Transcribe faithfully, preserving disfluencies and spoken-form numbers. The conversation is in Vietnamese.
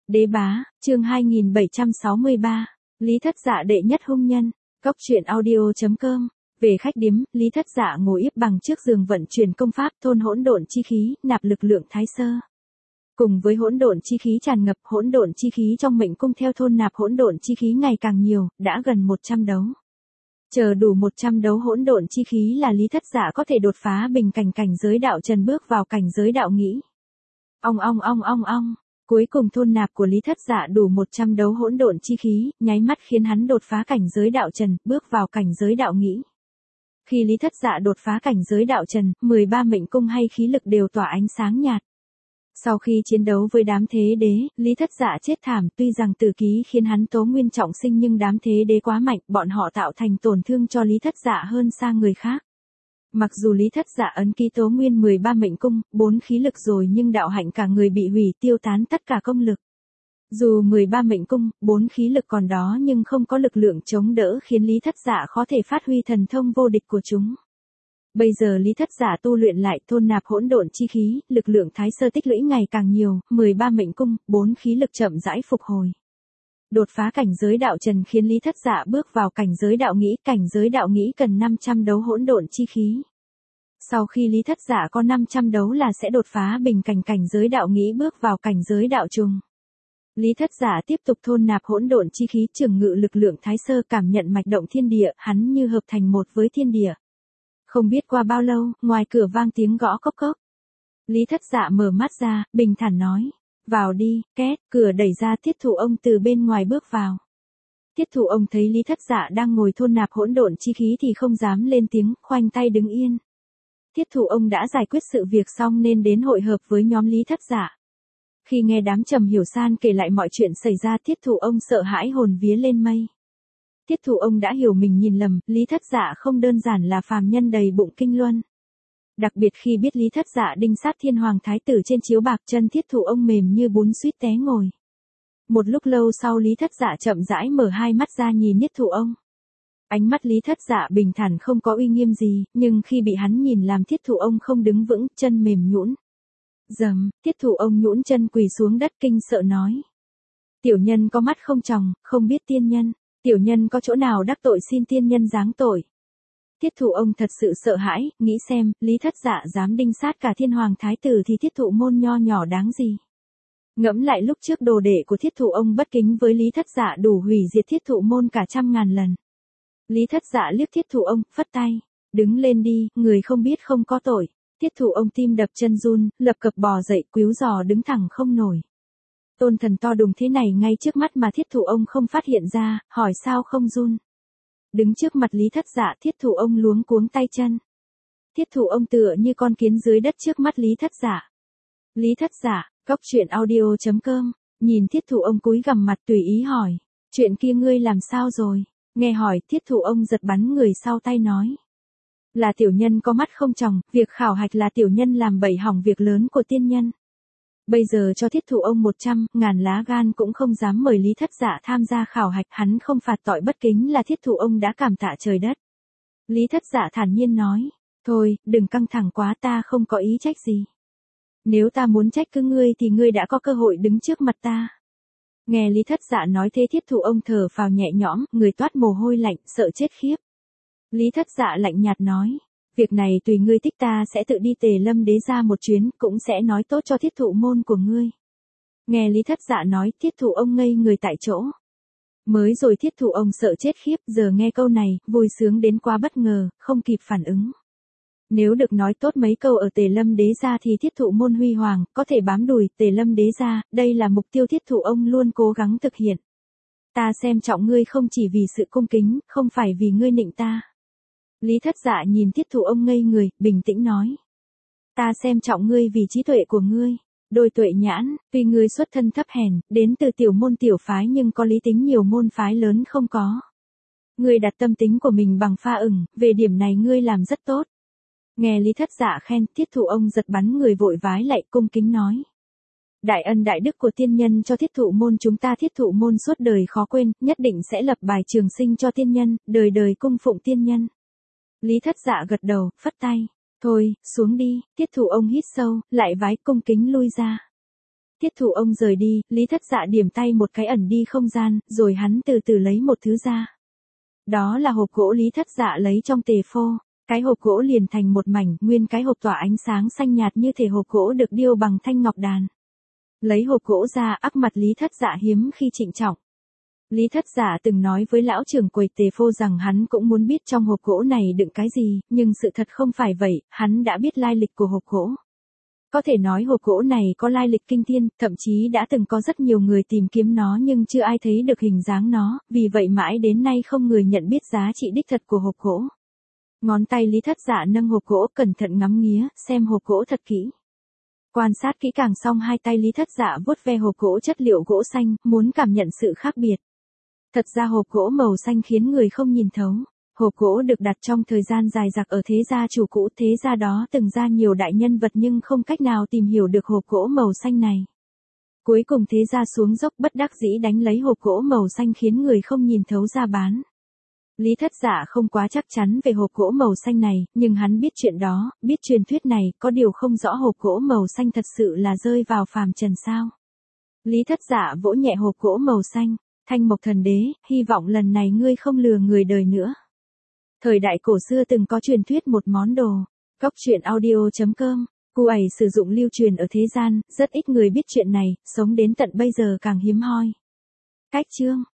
Đế bá, chương hai nghìn bảy trăm sáu mươi ba, Lý Thất Dạ đệ nhất hung nhân, cốc truyện audio.com. Về khách điếm, Lý Thất Dạ ngồi yếp bằng trước giường vận chuyển công pháp thôn hỗn độn chi khí, nạp lực lượng thái sơ. Cùng với hỗn độn chi khí tràn ngập, hỗn độn chi khí trong mệnh cung theo thôn nạp hỗn độn chi khí ngày càng nhiều, đã gần một trăm đấu. Chờ đủ một trăm đấu hỗn độn chi khí là Lý Thất Dạ có thể đột phá bình cảnh cảnh giới đạo trần bước vào cảnh giới đạo nghĩ. Ong ong ong ong ong. Cuối cùng thôn nạp của Lý Thất Dạ đủ một trăm đấu hỗn độn chi khí, nháy mắt khiến hắn đột phá cảnh giới đạo trần, bước vào cảnh giới đạo nghĩ. Khi Lý Thất Dạ đột phá cảnh giới đạo trần, mười ba mệnh cung hay khí lực đều tỏa ánh sáng nhạt. Sau khi chiến đấu với đám thế đế, Lý Thất Dạ chết thảm, tuy rằng tử ký khiến hắn tố nguyên trọng sinh nhưng đám thế đế quá mạnh, bọn họ tạo thành tổn thương cho Lý Thất Dạ hơn xa người khác. Mặc dù Lý Thất Dạ ấn ký tố nguyên mười ba mệnh cung, bốn khí lực rồi nhưng đạo hạnh cả người bị hủy, tiêu tán tất cả công lực. Dù mười ba mệnh cung, bốn khí lực còn đó nhưng không có lực lượng chống đỡ khiến Lý Thất Dạ khó thể phát huy thần thông vô địch của chúng. Bây giờ Lý Thất Dạ tu luyện lại thôn nạp hỗn độn chi khí, lực lượng thái sơ tích lũy ngày càng nhiều, mười ba mệnh cung, bốn khí lực chậm rãi phục hồi. Đột phá cảnh giới đạo trần khiến Lý Thất Dạ bước vào cảnh giới đạo nghĩ, cảnh giới đạo nghĩ cần năm trăm đấu hỗn độn chi khí. Sau khi Lý Thất Dạ có năm trăm đấu là sẽ đột phá bình cảnh cảnh giới đạo nghĩ bước vào cảnh giới đạo trùng. Lý Thất Dạ tiếp tục thôn nạp hỗn độn chi khí, trường ngự lực lượng thái sơ, cảm nhận mạch động thiên địa, hắn như hợp thành một với thiên địa. Không biết qua bao lâu, ngoài cửa vang tiếng gõ cốc cốc. Lý Thất Dạ mở mắt ra, bình thản nói, vào đi, két, cửa đẩy ra, Thiết Thụ Ông từ bên ngoài bước vào. Thiết Thụ Ông thấy Lý Thất Dạ đang ngồi thôn nạp hỗn độn chi khí thì không dám lên tiếng, khoanh tay đứng yên. Thiết Thụ Ông đã giải quyết sự việc xong nên đến hội hợp với nhóm Lý Thất Dạ. Khi nghe đám Trầm Hiểu San kể lại mọi chuyện xảy ra, Thiết Thụ Ông sợ hãi hồn vía lên mây. Thiết Thụ Ông đã hiểu mình nhìn lầm, Lý Thất Dạ không đơn giản là phàm nhân đầy bụng kinh luân. Đặc biệt khi biết Lý Thất Dạ đinh sát thiên hoàng thái tử trên chiếu bạc, chân Thiết Thụ Ông mềm như bún suýt té ngồi. Một lúc lâu sau Lý Thất Dạ chậm rãi mở hai mắt ra nhìn Thiết Thụ Ông. Ánh mắt Lý Thất Dạ bình thản không có uy nghiêm gì, nhưng khi bị hắn nhìn làm Thiết Thụ Ông không đứng vững, chân mềm nhũn. Dầm, Thiết Thụ Ông nhũn chân quỳ xuống đất kinh sợ nói. Tiểu nhân có mắt không tròng, không biết tiên nhân. Tiểu nhân có chỗ nào đắc tội xin tiên nhân giáng tội. Thiết Thụ Ông thật sự sợ hãi, nghĩ xem, Lý Thất Dạ dám đinh sát cả thiên hoàng thái tử thì Thiết Thụ môn nho nhỏ đáng gì. Ngẫm lại lúc trước đồ đệ của Thiết Thụ Ông bất kính với Lý Thất Dạ đủ hủy diệt Thiết Thụ môn cả trăm ngàn lần. Lý Thất Dạ liếc Thiết Thụ Ông, phất tay, đứng lên đi, người không biết không có tội. Thiết Thụ Ông tim đập chân run, lập cập bò dậy, quíu giò đứng thẳng không nổi. Tôn thần to đùng thế này ngay trước mắt mà Thiết Thụ Ông không phát hiện ra, hỏi sao không run. Đứng trước mặt Lý Thất Dạ, Thiết Thụ Ông luống cuống tay chân. Thiết Thụ Ông tựa như con kiến dưới đất trước mắt Lý Thất Dạ. Lý Thất Dạ, cốc truyện audio.com, nhìn Thiết Thụ Ông cúi gằm mặt tùy ý hỏi, chuyện kia ngươi làm sao rồi? Nghe hỏi, Thiết Thụ Ông giật bắn người sau tay nói. Là tiểu nhân có mắt không tròng, việc khảo hạch là tiểu nhân làm bậy hỏng việc lớn của tiên nhân. Bây giờ cho Thiết Thụ Ông một trăm ngàn lá gan cũng không dám mời Lý Thất Dạ tham gia khảo hạch, hắn không phạt tội bất kính là Thiết Thụ Ông đã cảm tạ trời đất. Lý Thất Dạ thản nhiên nói, thôi, đừng căng thẳng quá, ta không có ý trách gì. Nếu ta muốn trách cứ ngươi thì ngươi đã có cơ hội đứng trước mặt ta. Nghe Lý Thất Dạ nói thế, Thiết Thụ Ông thở phào nhẹ nhõm, người toát mồ hôi lạnh, sợ chết khiếp. Lý Thất Dạ lạnh nhạt nói, việc này tùy ngươi thích, ta sẽ tự đi Tề Lâm Đế ra một chuyến, cũng sẽ nói tốt cho Thiết Thụ môn của ngươi. Nghe Lý Thất Dạ nói, Thiết Thụ Ông ngây người tại chỗ. Mới rồi Thiết Thụ Ông sợ chết khiếp, giờ nghe câu này, vui sướng đến quá bất ngờ, không kịp phản ứng. Nếu được nói tốt mấy câu ở Tề Lâm Đế ra thì Thiết Thụ môn huy hoàng, có thể bám đùi Tề Lâm Đế ra, đây là mục tiêu Thiết Thụ Ông luôn cố gắng thực hiện. Ta xem trọng ngươi không chỉ vì sự cung kính, không phải vì ngươi nịnh ta. Lý Thất Dạ nhìn Thiết Thụ Ông ngây người, bình tĩnh nói. Ta xem trọng ngươi vì trí tuệ của ngươi. Đôi tuệ nhãn, tuy ngươi xuất thân thấp hèn, đến từ tiểu môn tiểu phái nhưng có lý tính nhiều môn phái lớn không có. Ngươi đặt tâm tính của mình bằng pha ửng, về điểm này ngươi làm rất tốt. Nghe Lý Thất Dạ khen, Thiết Thụ Ông giật bắn người vội vái lạy cung kính nói. Đại ân đại đức của tiên nhân cho Thiết Thụ môn chúng ta Thiết Thụ môn suốt đời khó quên, nhất định sẽ lập bài trường sinh cho tiên nhân, đời đời cung phụng tiên nhân. Lý Thất Dạ gật đầu, phất tay. Thôi, xuống đi, Thiết Thụ Ông hít sâu, lại vái cung kính lui ra. Tiết Thụ ông rời đi, Lý Thất Dạ điểm tay một cái ẩn đi không gian, rồi hắn từ từ lấy một thứ ra. Đó là hộp gỗ Lý Thất Dạ lấy trong tề phô, cái hộp gỗ liền thành một mảnh, nguyên cái hộp tỏa ánh sáng xanh nhạt như thể hộp gỗ được điêu bằng thanh ngọc đàn. Lấy hộp gỗ ra, ắp mặt Lý Thất Dạ hiếm khi trịnh trọng. Lý Thất Dạ từng nói với lão trưởng quầy tề phô rằng hắn cũng muốn biết trong hộp gỗ này đựng cái gì, nhưng sự thật không phải vậy, hắn đã biết lai lịch của hộp gỗ. Có thể nói hộp gỗ này có lai lịch kinh thiên, thậm chí đã từng có rất nhiều người tìm kiếm nó nhưng chưa ai thấy được hình dáng nó, vì vậy mãi đến nay không người nhận biết giá trị đích thật của hộp gỗ. Ngón tay Lý Thất Dạ nâng hộp gỗ cẩn thận ngắm nghía, xem hộp gỗ thật kỹ. Quan sát kỹ càng xong hai tay Lý Thất Dạ vuốt ve hộp gỗ chất liệu gỗ xanh, muốn cảm nhận sự khác biệt. Thật ra hộp gỗ màu xanh khiến người không nhìn thấu. Hộp gỗ được đặt trong thời gian dài dặc ở thế gia chủ cũ, thế gia đó từng ra nhiều đại nhân vật nhưng không cách nào tìm hiểu được hộp gỗ màu xanh này. Cuối cùng thế gia xuống dốc bất đắc dĩ đánh lấy hộp gỗ màu xanh khiến người không nhìn thấu ra bán. Lý Thất Dạ không quá chắc chắn về hộp gỗ màu xanh này, nhưng hắn biết chuyện đó, biết truyền thuyết này, có điều không rõ hộp gỗ màu xanh thật sự là rơi vào phàm trần sao. Lý Thất Dạ vỗ nhẹ hộp gỗ màu xanh, Thanh Mộc Thần Đế, hy vọng lần này ngươi không lừa người đời nữa. Thời đại cổ xưa từng có truyền thuyết một món đồ. Góc truyện audio chấm com, cu ẩy sử dụng lưu truyền ở thế gian, rất ít người biết chuyện này, sống đến tận bây giờ càng hiếm hoi. Cách chương